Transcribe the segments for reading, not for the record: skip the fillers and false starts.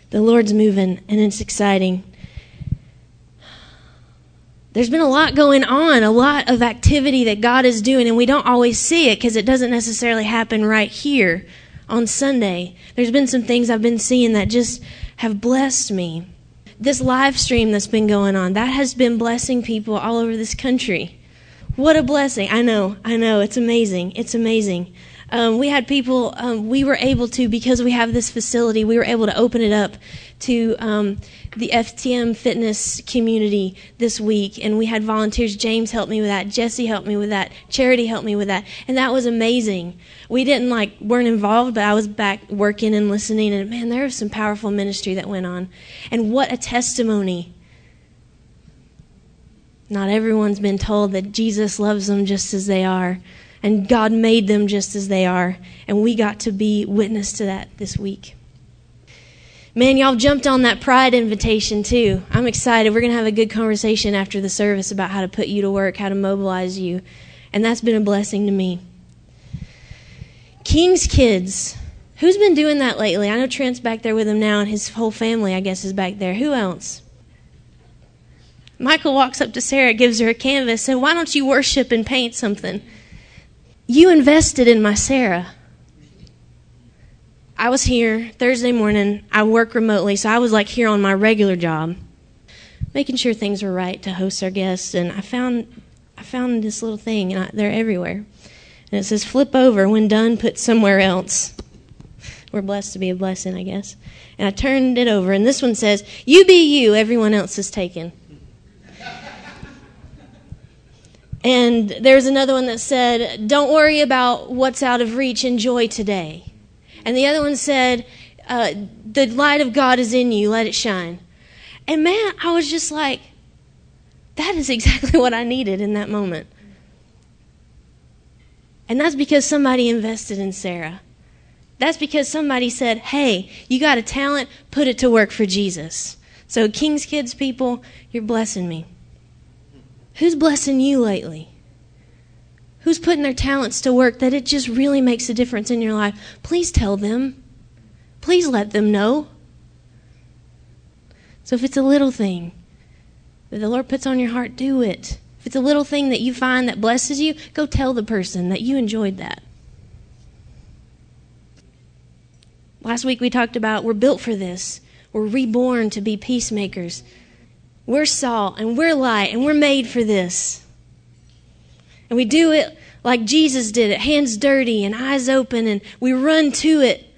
The Lord's moving, and it's exciting. There's been a lot going on, a lot of activity that God is doing, and we don't always see it because it doesn't necessarily happen right here on Sunday. There's been some things I've been seeing that just have blessed me. This live stream that's been going on, that has been blessing people all over this country. What a blessing. I know. It's amazing. It's amazing. We had people, we were able to, because we have this facility, we were able to open it up to the FTM fitness community this week. And we had volunteers. James helped me with that. Jesse helped me with that. Charity helped me with that. And that was amazing. We weren't involved, but I was back working and listening. And man, there was some powerful ministry that went on. And what a testimony. Not everyone's been told that Jesus loves them just as they are. And God made them just as they are. And we got to be witness to that this week. Man, y'all jumped on that Pride invitation too. I'm excited. We're going to have a good conversation after the service about how to put you to work, how to mobilize you. And that's been a blessing to me. King's Kids. Who's been doing that lately? I know Trent's back there with him now, and his whole family, I guess, is back there. Who else? Michael walks up to Sarah, gives her a canvas, said, "Why don't you worship and paint something?" You invested in my Sarah. I was here Thursday morning. I work remotely, so I was here on my regular job, making sure things were right to host our guests. And I found this little thing, and they're everywhere. And it says, "Flip over. When done, put somewhere else." We're blessed to be a blessing, I guess. And I turned it over, and this one says, "You be you. Everyone else is taken." And there's another one that said, "Don't worry about what's out of reach. Enjoy today." And the other one said, "The light of God is in you. Let it shine." And man, I was just like, that is exactly what I needed in that moment. And that's because somebody invested in Sarah. That's because somebody said, "Hey, you got a talent, put it to work for Jesus." So King's Kids people, you're blessing me. Who's blessing you lately? Who's putting their talents to work that it just really makes a difference in your life? Please tell them. Please let them know. So if it's a little thing that the Lord puts on your heart, do it. If it's a little thing that you find that blesses you, go tell the person that you enjoyed that. Last week we talked about we're built for this. We're reborn to be peacemakers. We're salt and we're light and we're made for this. And we do it like Jesus did it, hands dirty and eyes open, and we run to it.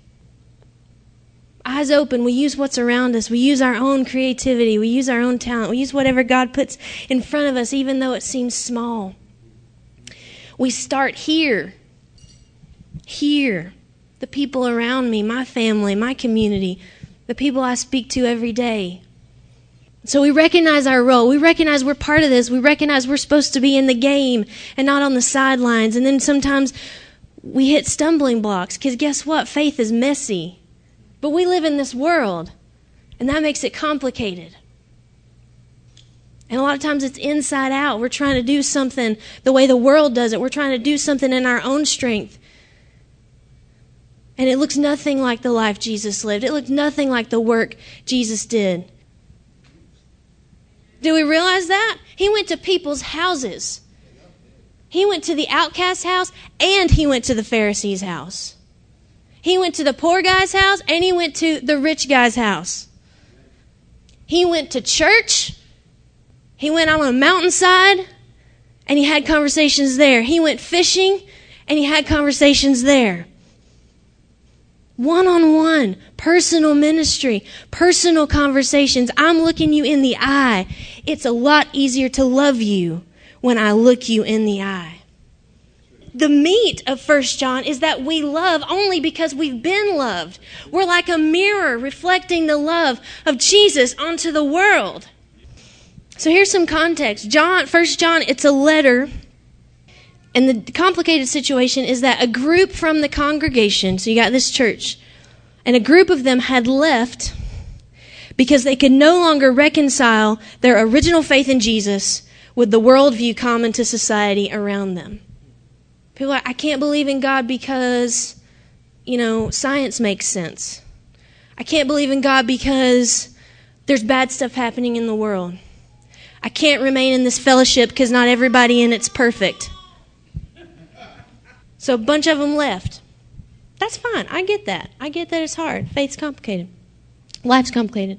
Eyes open, we use what's around us. We use our own creativity. We use our own talent. We use whatever God puts in front of us, even though it seems small. We start here. Here. The people around me, my family, my community, the people I speak to every day. So we recognize our role. We recognize we're part of this. We recognize we're supposed to be in the game and not on the sidelines. And then sometimes we hit stumbling blocks because guess what? Faith is messy. But we live in this world, and that makes it complicated. And a lot of times it's inside out. We're trying to do something the way the world does it. We're trying to do something in our own strength. And it looks nothing like the life Jesus lived. It looks nothing like the work Jesus did. Do we realize that? He went to people's houses. He went to the outcast's house, and he went to the Pharisee's house. He went to the poor guy's house, and he went to the rich guy's house. He went to church. He went on a mountainside, and he had conversations there. He went fishing, and he had conversations there. One-on-one, personal ministry, personal conversations. I'm looking you in the eye. It's a lot easier to love you when I look you in the eye. The meat of 1 John is that we love only because we've been loved. We're like a mirror reflecting the love of Jesus onto the world. So here's some context. 1 John, it's a letter. And the complicated situation is that a group from the congregation, so you got this church, and a group of them had left because they could no longer reconcile their original faith in Jesus with the worldview common to society around them. People are like, I can't believe in God because, science makes sense. I can't believe in God because there's bad stuff happening in the world. I can't remain in this fellowship because not everybody in it's perfect. So a bunch of them left. That's fine. I get that. I get that it's hard. Faith's complicated. Life's complicated.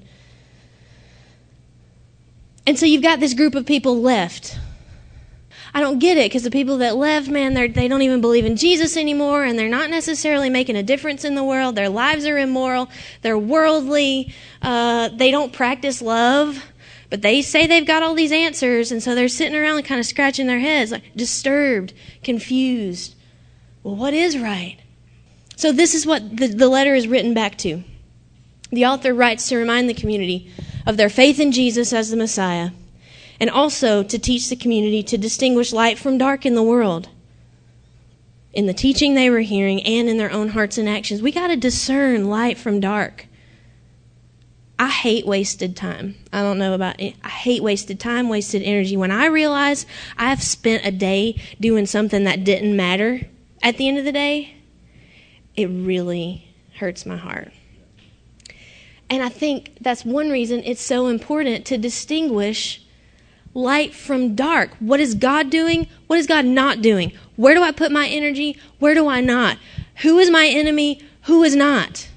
And so you've got this group of people left. I don't get it because the people that left, man, they don't even believe in Jesus anymore, and they're not necessarily making a difference in the world. Their lives are immoral. They're worldly. They don't practice love, but they say they've got all these answers, and so they're sitting around and kind of scratching their heads, like disturbed, confused. Well, what is right? So this is what the letter is written back to. The author writes to remind the community of their faith in Jesus as the Messiah, and also to teach the community to distinguish light from dark in the world, in the teaching they were hearing and in their own hearts and actions. We got to discern light from dark. I hate wasted time. I don't know about it. I hate wasted time, wasted energy. When I realize I've spent a day doing something that didn't matter at the end of the day, it really hurts my heart. And I think that's one reason it's so important to distinguish light from dark. What is God doing? What is God not doing? Where do I put my energy? Where do I not? Who is my enemy? Who is not?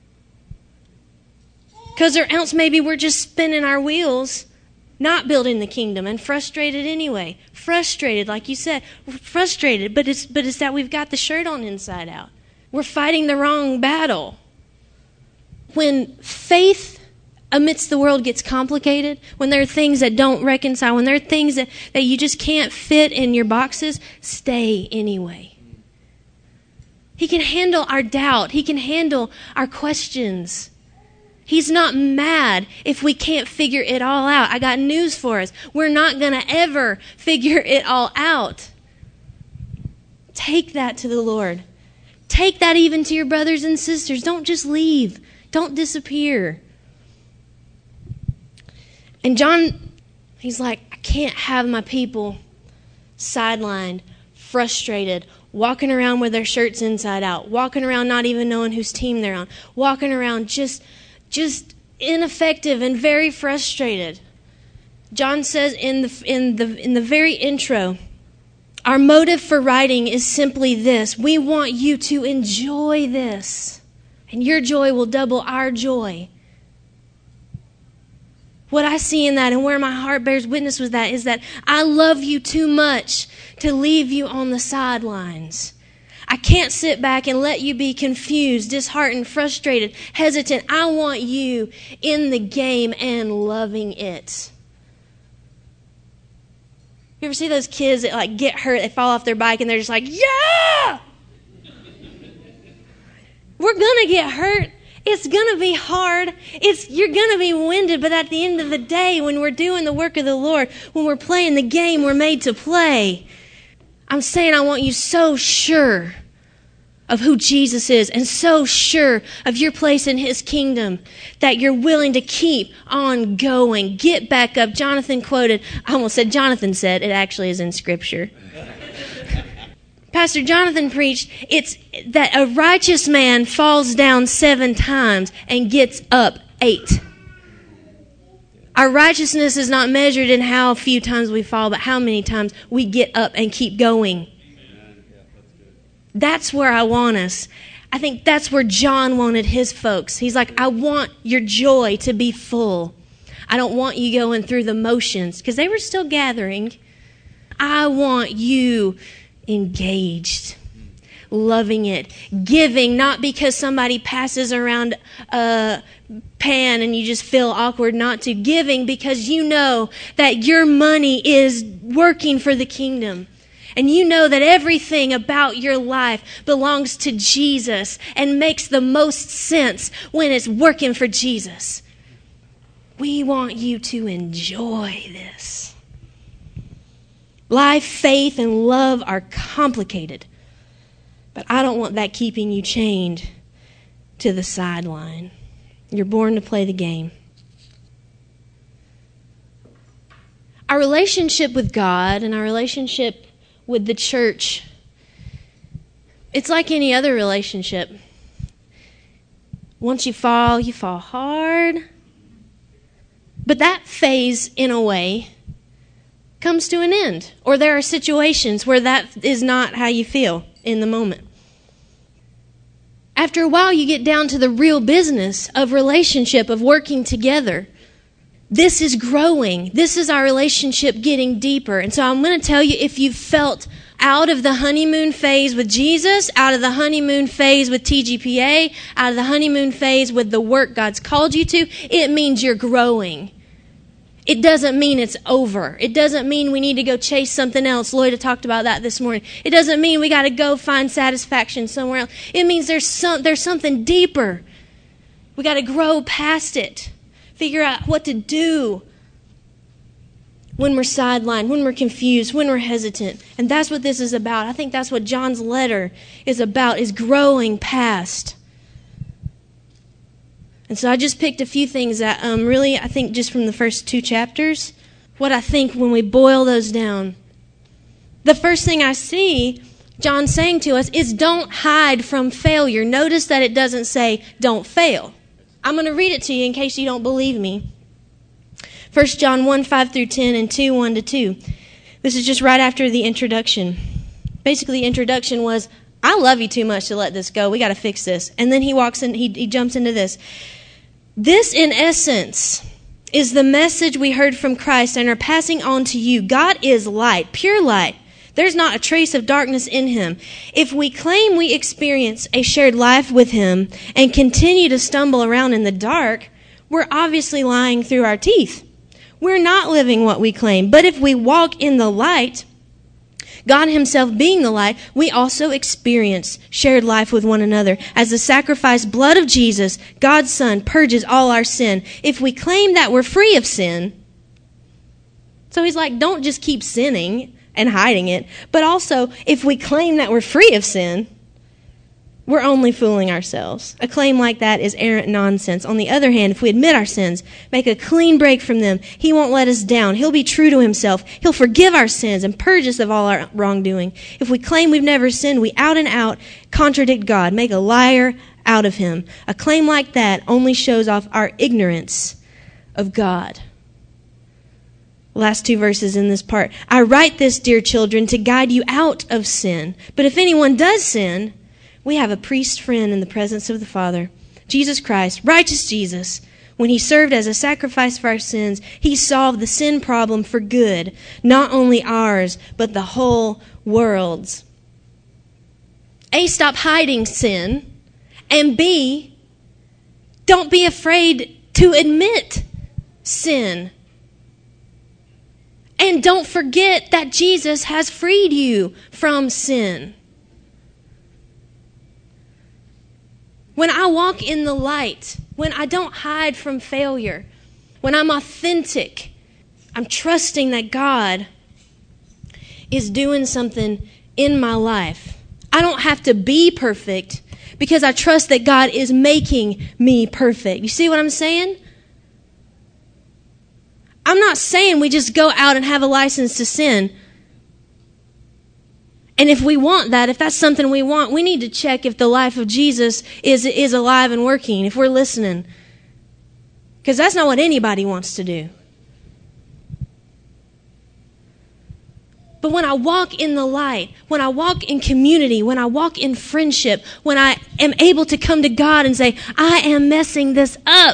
Because or else maybe we're just spinning our wheels, not building the kingdom, and frustrated anyway. Frustrated, like you said. Frustrated, but it's that we've got the shirt on inside out. We're fighting the wrong battle. When faith amidst the world gets complicated, when there are things that don't reconcile, when there are things that you just can't fit in your boxes, stay anyway. He can handle our doubt. He can handle our questions. He's not mad if we can't figure it all out. I got news for us. We're not going to ever figure it all out. Take that to the Lord. Take that even to your brothers and sisters. Don't just leave. Don't disappear. And John, he's like, I can't have my people sidelined, frustrated, walking around with their shirts inside out, walking around not even knowing whose team they're on, walking around just ineffective and very frustrated. John says in the very intro, our motive for writing is simply this: we want you to enjoy this. And your joy will double our joy. What I see in that and where my heart bears witness with that is that I love you too much to leave you on the sidelines. I can't sit back and let you be confused, disheartened, frustrated, hesitant. I want you in the game and loving it. You ever see those kids that like get hurt, they fall off their bike and they're just like, yeah! We're going to get hurt. It's going to be hard. You're going to be winded. But at the end of the day, when we're doing the work of the Lord, when we're playing the game we're made to play, I'm saying I want you so sure of who Jesus is and so sure of your place in His kingdom that you're willing to keep on going. Get back up. Jonathan quoted, I almost said Jonathan said, it actually is in Scripture. Pastor Jonathan preached, it's that a righteous man falls down 7 times and gets up 8. Our righteousness is not measured in how few times we fall, but how many times we get up and keep going. That's where I want us. I think that's where John wanted his folks. He's like, I want your joy to be full. I don't want you going through the motions, because they were still gathering. I want you engaged, loving it, giving, not because somebody passes around a pan and you just feel awkward not to, giving because you know that your money is working for the kingdom. And you know that everything about your life belongs to Jesus and makes the most sense when it's working for Jesus. We want you to enjoy this. Life, faith, and love are complicated. But I don't want that keeping you chained to the sideline. You're born to play the game. Our relationship with God and our relationship with the church, it's like any other relationship. Once you fall hard. But that phase, in a way, comes to an end. Or there are situations where that is not how you feel in the moment. After a while, you get down to the real business of relationship, of working together. This is growing. This is our relationship getting deeper. And so I'm going to tell you, if you've felt out of the honeymoon phase with Jesus, out of the honeymoon phase with TGPA, out of the honeymoon phase with the work God's called you to, it means you're growing. It doesn't mean it's over. It doesn't mean we need to go chase something else. Lloyd talked about that this morning. It doesn't mean we got to go find satisfaction somewhere else. It means there's something deeper. We got to grow past it. Figure out what to do when we're sidelined, when we're confused, when we're hesitant. And that's what this is about. I think that's what John's letter is about, is growing past. And so I just picked a few things that really, I think just from the first 2 chapters, what I think when we boil those down. The first thing I see John saying to us is don't hide from failure. Notice that it doesn't say don't fail. I'm going to read it to you in case you don't believe me. 1 John 1, 5 through 10 and 2, 1 to 2. This is just right after the introduction. Basically, the introduction was, I love you too much to let this go. We got to fix this. And then he walks in, he jumps into this. This, in essence, is the message we heard from Christ and are passing on to you. God is light, pure light. There's not a trace of darkness in him. If we claim we experience a shared life with him and continue to stumble around in the dark, we're obviously lying through our teeth. We're not living what we claim. But if we walk in the light, God himself being the light, we also experience shared life with one another. As the sacrificed blood of Jesus, God's Son, purges all our sin. If we claim that we're free of sin, so he's like, don't just keep sinning and hiding it, but also if we claim that we're free of sin, we're only fooling ourselves. A claim like that is arrant nonsense. On the other hand, if we admit our sins, make a clean break from them, he won't let us down. He'll be true to himself. He'll forgive our sins and purge us of all our wrongdoing. If we claim we've never sinned, we out and out contradict God, make a liar out of him. A claim like that only shows off our ignorance of God. Last 2 verses in this part. I write this, dear children, to guide you out of sin. But if anyone does sin, we have a priest friend in the presence of the Father, Jesus Christ, righteous Jesus. When he served as a sacrifice for our sins, he solved the sin problem for good, not only ours, but the whole world's. A, stop hiding sin, and B, don't be afraid to admit sin. And don't forget that Jesus has freed you from sin. When I walk in the light, when I don't hide from failure, when I'm authentic, I'm trusting that God is doing something in my life. I don't have to be perfect because I trust that God is making me perfect. You see what I'm saying? I'm not saying we just go out and have a license to sin. And if we want that, if that's something we want, we need to check if the life of Jesus is alive and working, if we're listening. Because that's not what anybody wants to do. But when I walk in the light, when I walk in community, when I walk in friendship, when I am able to come to God and say, I am messing this up,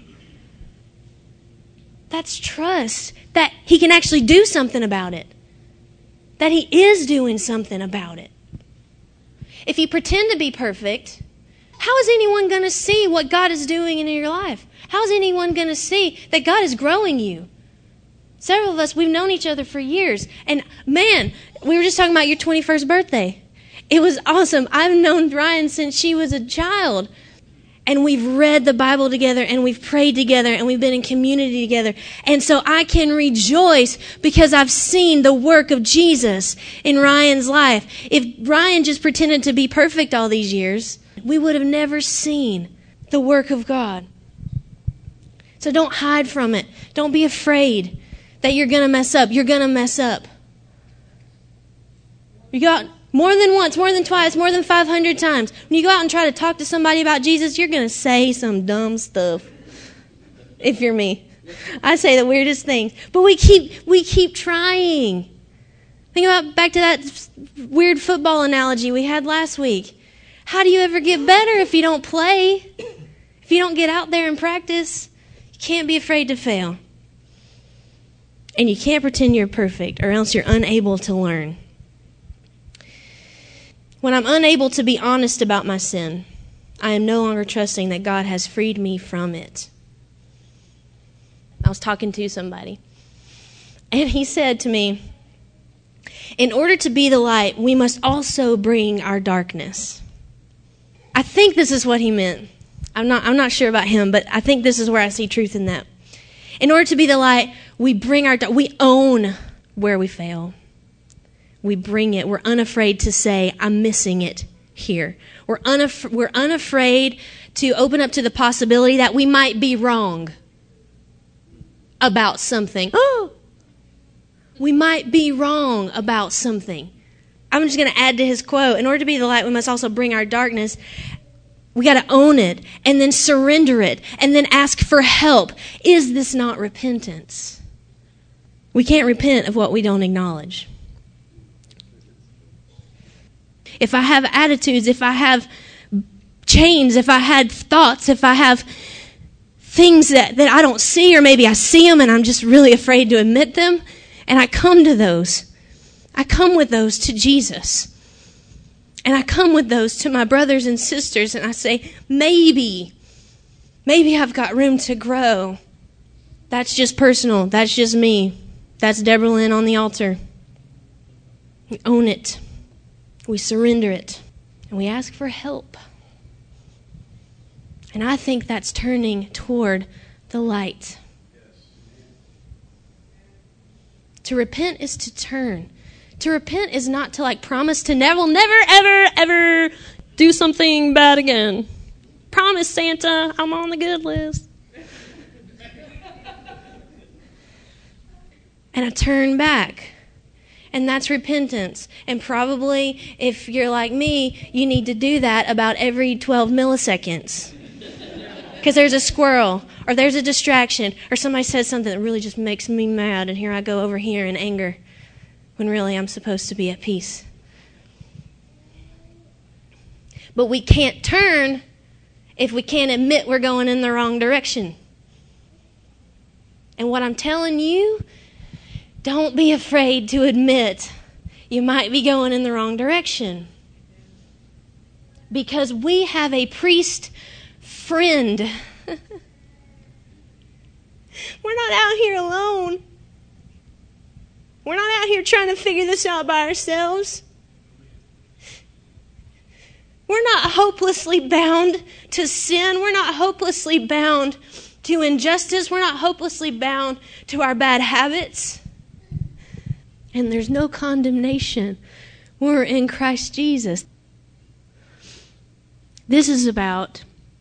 that's trust that he can actually do something about it. That he is doing something about it. If you pretend to be perfect, how is anyone going to see what God is doing in your life? How is anyone going to see that God is growing you? Several of us, we've known each other for years. And man, we were just talking about your 21st birthday. It was awesome. I've known Ryan since she was a child. And we've read the Bible together, and we've prayed together, and we've been in community together. And so I can rejoice because I've seen the work of Jesus in Ryan's life. If Ryan just pretended to be perfect all these years, we would have never seen the work of God. So don't hide from it. Don't be afraid that you're going to mess up. You're going to mess up. More than once, more than twice, more than 500 times. When you go out and try to talk to somebody about Jesus, you're going to say some dumb stuff. If you're me. I say the weirdest things. But we keep trying. Think about back to that weird football analogy we had last week. How do you ever get better if you don't play? If you don't get out there and practice? You can't be afraid to fail. And you can't pretend you're perfect, or else you're unable to learn. When I'm unable to be honest about my sin, I am no longer trusting that God has freed me from it. I was talking to somebody, and he said to me, in order to be the light, we must also bring our darkness. I think this is what he meant. I'm not sure about him, but I think this is where I see truth in that. In order to be the light, we own where we fail. We bring it. We're unafraid to say, I'm missing it here. We're unafraid to open up to the possibility that we might be wrong about something. Oh, we might be wrong about something. I'm just going to add to his quote. In order to be the light, we must also bring our darkness. We got to own it and then surrender it and then ask for help. Is this not repentance? We can't repent of what we don't acknowledge. If I have attitudes, if I have chains, if I had thoughts, if I have things that I don't see, or maybe I see them and I'm just really afraid to admit them, and I come to those. I come with those to Jesus. And I come with those to my brothers and sisters, and I say, maybe I've got room to grow. That's just personal. That's just me. That's Deborah Lynn on the altar. We own it. We surrender it. And we ask for help. And I think that's turning toward the light. To repent is to turn. To repent is not to promise to never, ever do something bad again. Promise, Santa, I'm on the good list. And I turn back. And that's repentance. And probably, if you're like me, you need to do that about every 12 milliseconds. Because there's a squirrel, or there's a distraction, or somebody says something that really just makes me mad, and here I go over here in anger, when really I'm supposed to be at peace. But we can't turn if we can't admit we're going in the wrong direction. And what I'm telling you, don't be afraid to admit you might be going in the wrong direction. Because we have a priest friend. We're not out here alone. We're not out here trying to figure this out by ourselves. We're not hopelessly bound to sin. We're not hopelessly bound to injustice. We're not hopelessly bound to our bad habits. And there's no condemnation. We're in Christ Jesus. This is about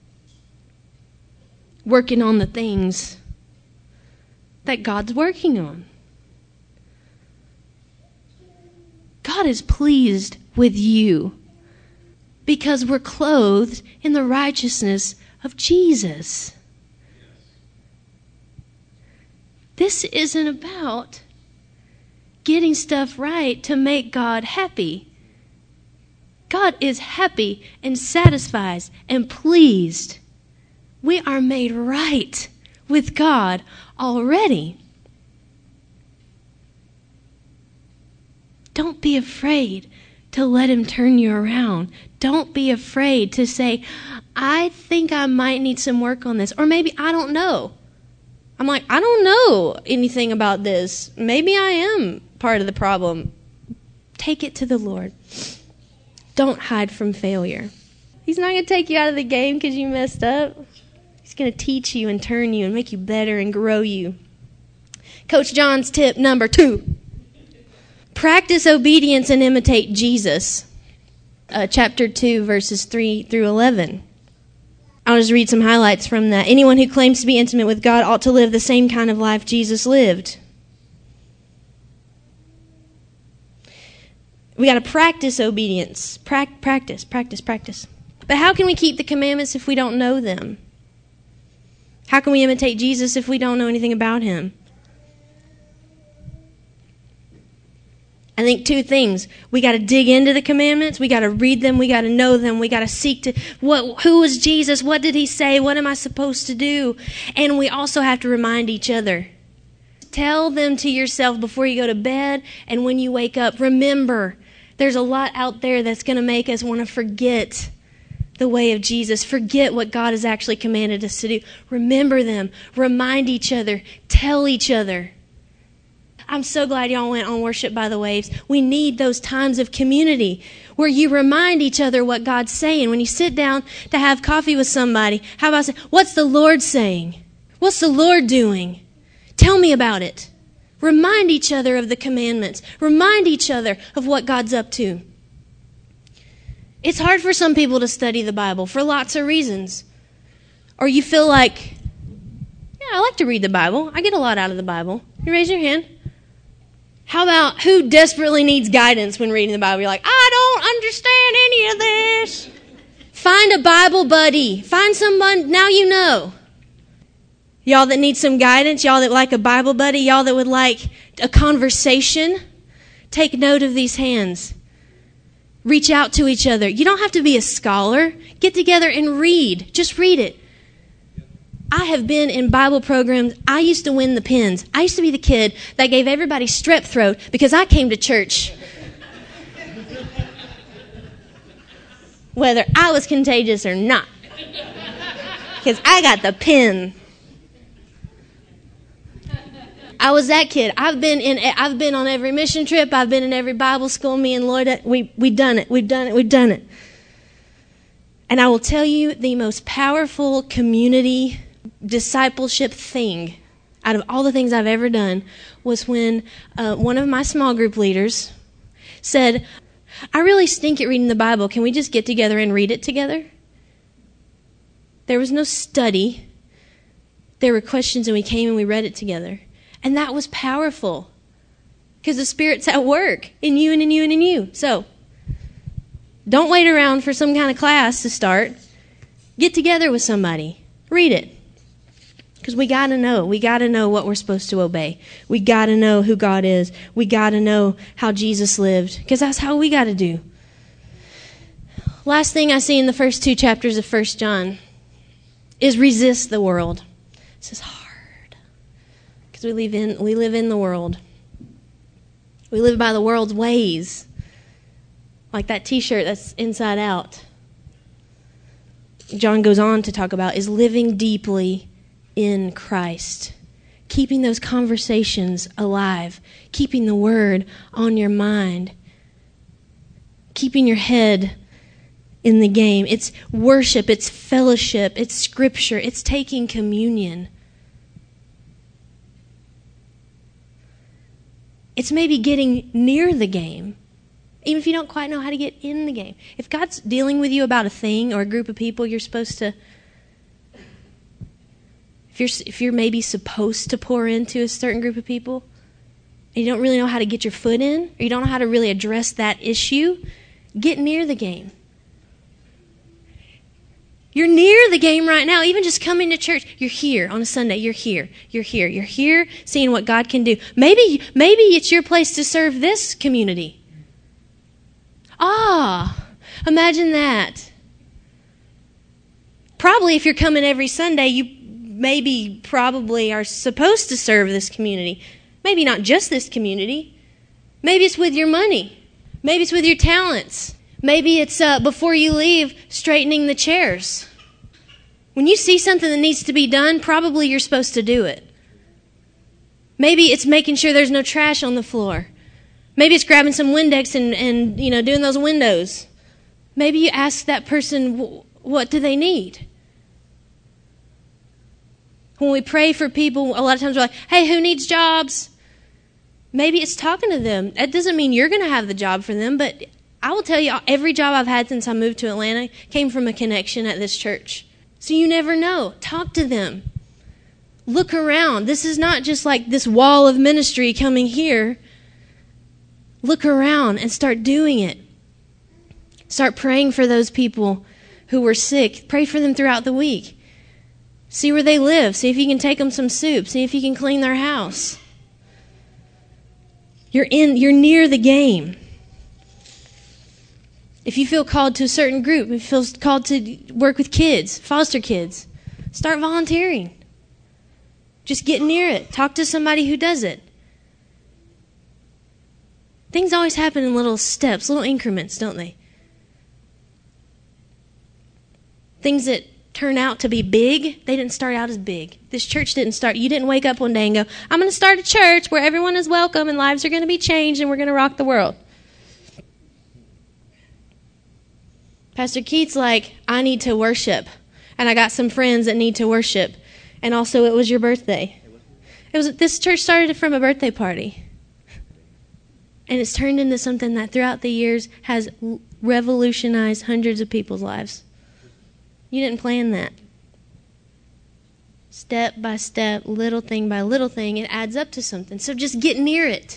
working on the things that God's working on. God is pleased with you because we're clothed in the righteousness of Jesus. This isn't about getting stuff right to make God happy. God is happy and satisfied and pleased. We are made right with God already. Don't be afraid to let him turn you around. Don't be afraid to say, I think I might need some work on this. Or maybe I don't know. I'm like, I don't know anything about this. Maybe I am part of the problem. Take it to the Lord. Don't hide from failure. He's not going to take you out of the game because you messed up. He's going to teach you and turn you and make you better and grow you. Coach John's tip number 2. Practice obedience and imitate Jesus. Chapter 2, verses 3 through 11. I'll just read some highlights from that. Anyone who claims to be intimate with God ought to live the same kind of life Jesus lived. We got to practice obedience. Practice. But how can we keep the commandments if we don't know them? How can we imitate Jesus if we don't know anything about him? I think two things. We got to dig into the commandments. We got to read them. We got to know them. We got to seek to, who was Jesus? What did he say? What am I supposed to do? And we also have to remind each other. Tell them to yourself before you go to bed and when you wake up. Remember, there's a lot out there that's going to make us want to forget the way of Jesus. Forget what God has actually commanded us to do. Remember them. Remind each other. Tell each other. I'm so glad y'all went on Worship by the Waves. We need those times of community where you remind each other what God's saying. When you sit down to have coffee with somebody, how about saying, what's the Lord saying? What's the Lord doing? Tell me about it. Remind each other of the commandments. Remind each other of what God's up to. It's hard for some people to study the Bible for lots of reasons. Or you feel like, yeah, I like to read the Bible. I get a lot out of the Bible. You raise your hand. How about who desperately needs guidance when reading the Bible? You're like, I don't understand any of this. Find a Bible buddy. Find someone, now you know. Y'all that need some guidance, y'all that like a Bible buddy, y'all that would like a conversation, take note of these hands. Reach out to each other. You don't have to be a scholar. Get together and read. Just read it. I have been in Bible programs. I used to win the pins. I used to be the kid that gave everybody strep throat because I came to church. Whether I was contagious or not. Because I got the pin. I was that kid. I've been on every mission trip. I've been in every Bible school. Me and Lloyd, we've done it. And I will tell you, the most powerful community discipleship thing out of all the things I've ever done was when one of my small group leaders said, I really stink at reading the Bible. Can we just get together and read it together? There was no study. There were questions, and we came and we read it together. And that was powerful because the Spirit's at work in you and in you and in you. So don't wait around for some kind of class to start. Get together with somebody. Read it. Because we got to know. We got to know what we're supposed to obey. We got to know who God is. We got to know how Jesus lived. Because that's how we got to do. Last thing I see in the first 2 chapters of 1 John is resist the world. This is hard. Because we live in the world. We live by the world's ways. Like that t-shirt that's inside out. John goes on to talk about is living deeply in Christ. Keeping those conversations alive. Keeping the Word on your mind. Keeping your head in the game. It's worship. It's fellowship. It's Scripture. It's taking communion. It's maybe getting near the game. Even if you don't quite know how to get in the game. If God's dealing with you about a thing or a group of people you're supposed to, if you're maybe supposed to pour into a certain group of people, and you don't really know how to get your foot in, or you don't know how to really address that issue, get near the game. You're near the game right now. Even just coming to church, you're here on a Sunday. You're here. You're here seeing what God can do. Maybe it's your place to serve this community. Imagine that. Probably if you're coming every Sunday, you probably are supposed to serve this community. Maybe not just this community. Maybe it's with your money. Maybe it's with your talents. Maybe it's before you leave, straightening the chairs. When you see something that needs to be done, probably you're supposed to do it. Maybe it's making sure there's no trash on the floor. Maybe it's grabbing some Windex and doing those windows. Maybe you ask that person, what do they need? When we pray for people, a lot of times we're like, hey, who needs jobs? Maybe it's talking to them. That doesn't mean you're going to have the job for them, but I will tell you, every job I've had since I moved to Atlanta came from a connection at this church. So you never know. Talk to them. Look around. This is not just like this wall of ministry coming here. Look around and start doing it. Start praying for those people who were sick. Pray for them throughout the week. See where they live. See if you can take them some soup. See if you can clean their house. You're near the game. If you feel called to a certain group, if you feel called to work with kids, foster kids, start volunteering. Just get near it. Talk to somebody who does it. Things always happen in little steps, little increments, don't they? Things that turn out to be big, they didn't start out as big. This church didn't start. You didn't wake up one day and go, I'm going to start a church where everyone is welcome and lives are going to be changed and we're going to rock the world. Pastor Keith's like, I need to worship. And I got some friends that need to worship. And also it was your birthday. This church started from a birthday party. And it's turned into something that throughout the years has revolutionized hundreds of people's lives. You didn't plan that. Step by step, little thing by little thing, it adds up to something. So just get near it.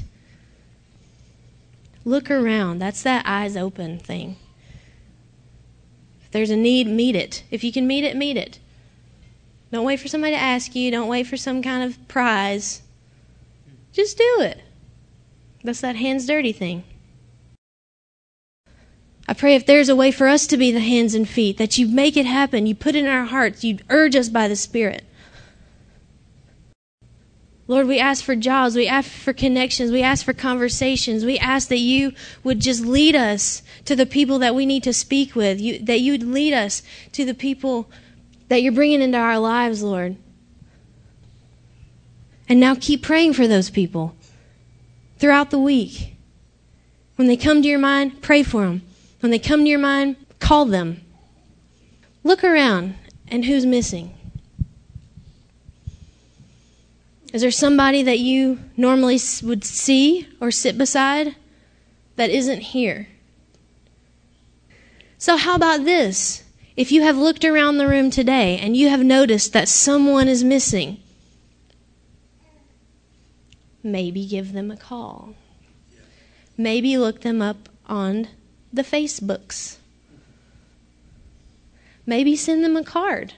Look around. That's that eyes open thing. If there's a need, meet it. If you can meet it, meet it. Don't wait for somebody to ask you. Don't wait for some kind of prize. Just do it. That's that hands dirty thing. I pray if there's a way for us to be the hands and feet, that you make it happen. You put it in our hearts. You urge us by the Spirit. Lord, we ask for jobs. We ask for connections. We ask for conversations. We ask that you would just lead us to the people that we need to speak with. That you would lead us to the people that you're bringing into our lives, Lord. And now keep praying for those people throughout the week. When they come to your mind, pray for them. When they come to your mind, call them. Look around and who's missing. Is there somebody that you normally would see or sit beside that isn't here? So how about this? If you have looked around the room today and you have noticed that someone is missing, maybe give them a call. Maybe look them up on the Facebooks. Maybe send them a card.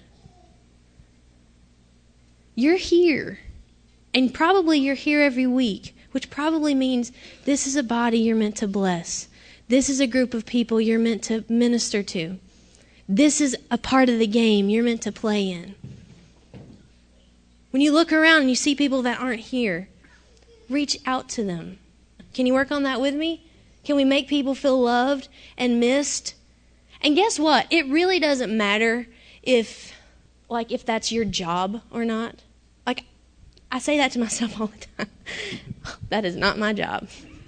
You're here. And probably you're here every week, which probably means this is a body you're meant to bless. This is a group of people you're meant to minister to. This is a part of the game you're meant to play in. When you look around and you see people that aren't here, reach out to them. Can you work on that with me? Can we make people feel loved and missed? And guess what? It really doesn't matter if that's your job or not. I say that to myself all the time. That is not my job.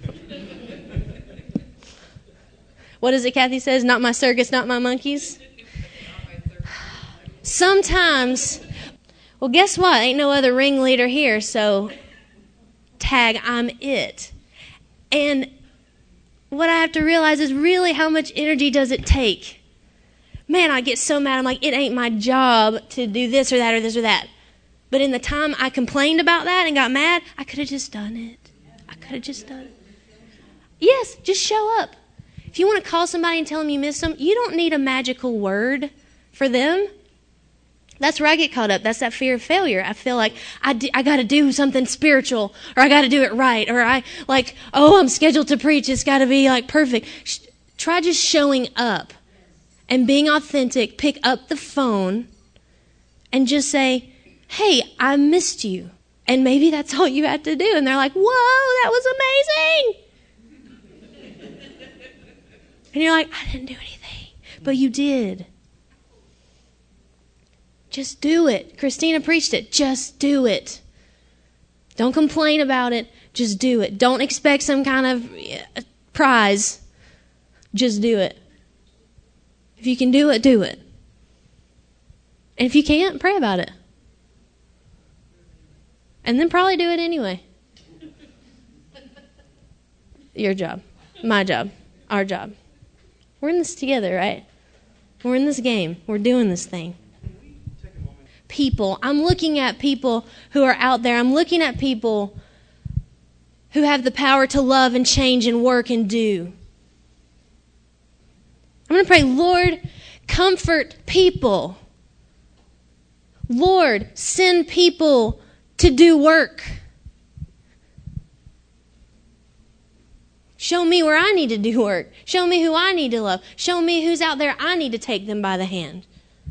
What is it Kathy says? Not my circus, not my monkeys. Sometimes, well, guess what? Ain't no other ringleader here, so tag, I'm it. And what I have to realize is really how much energy does it take? Man, I get so mad. I'm like, it ain't my job to do this or that or this or that. But in the time I complained about that and got mad, I could have just done it. Yes, just show up. If you want to call somebody and tell them you miss them, you don't need a magical word for them. That's where I get caught up. That's that fear of failure. I feel like I got to do something spiritual, or I got to do it right, or I'm scheduled to preach. It's got to be perfect. Try just showing up and being authentic. Pick up the phone and just say, hey, I missed you. And maybe that's all you had to do. And they're like, whoa, that was amazing. And you're like, I didn't do anything. But you did. Just do it. Christina preached it. Just do it. Don't complain about it. Just do it. Don't expect some kind of prize. Just do it. If you can do it, do it. And if you can't, pray about it. And then probably do it anyway. Your job. My job. Our job. We're in this together, right? We're in this game. We're doing this thing. People. I'm looking at people who are out there. I'm looking at people who have the power to love and change and work and do. I'm going to pray, Lord, comfort people. Lord, send people to do work. Show me where I need to do work. Show me who I need to love. Show me who's out there I need to take them by the hand.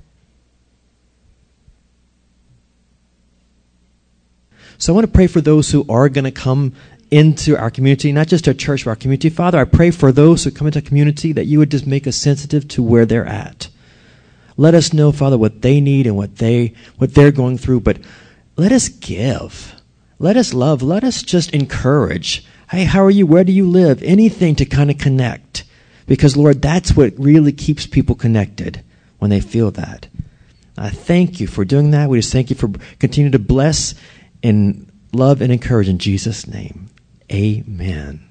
So I want to pray for those who are going to come into our community, not just our church, but our community. Father, I pray for those who come into our community that you would just make us sensitive to where they're at. Let us know, Father, what they need and what they're going through, but let us give. Let us love. Let us just encourage. Hey, how are you? Where do you live? Anything to kind of connect. Because, Lord, that's what really keeps people connected when they feel that. I thank you for doing that. We just thank you for continuing to bless and love and encourage in Jesus' name. Amen.